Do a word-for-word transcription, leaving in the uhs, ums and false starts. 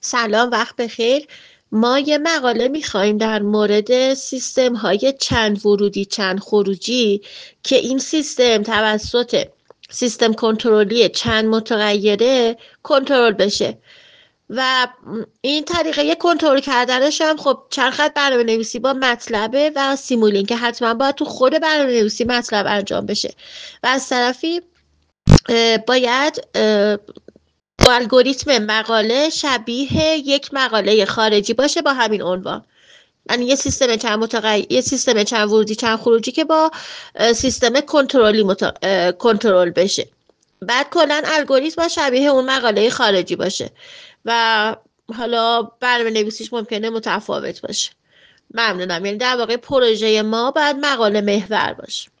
سلام، وقت بخیر. ما یه مقاله میخوایم در مورد سیستم های چند ورودی چند خروجی که این سیستم توسط سیستم کنترلی چند متغیره کنترل بشه و این طریقه کنترل کردنش هم خب چند خط برنامه نویسی با مطلبه و سیمولینک که حتما باید تو خود برنامه نویسی مطلب انجام بشه و از طرفی اه، باید اه، الگوریتم مقاله شبیه یک مقاله خارجی باشه با همین عنوان. یعنی یه سیستم چند متغیر یه سیستم چند ورودی چند خروجی که با اه، سیستم کنترلی مت... اه، کنترل بشه. بعد کلا الگوریتم با شبیه اون مقاله خارجی باشه و حالا برنامه نویسیش ممکنه متفاوت باشه. ممنونم. یعنی در واقع پروژه ما باید مقاله محور باشه.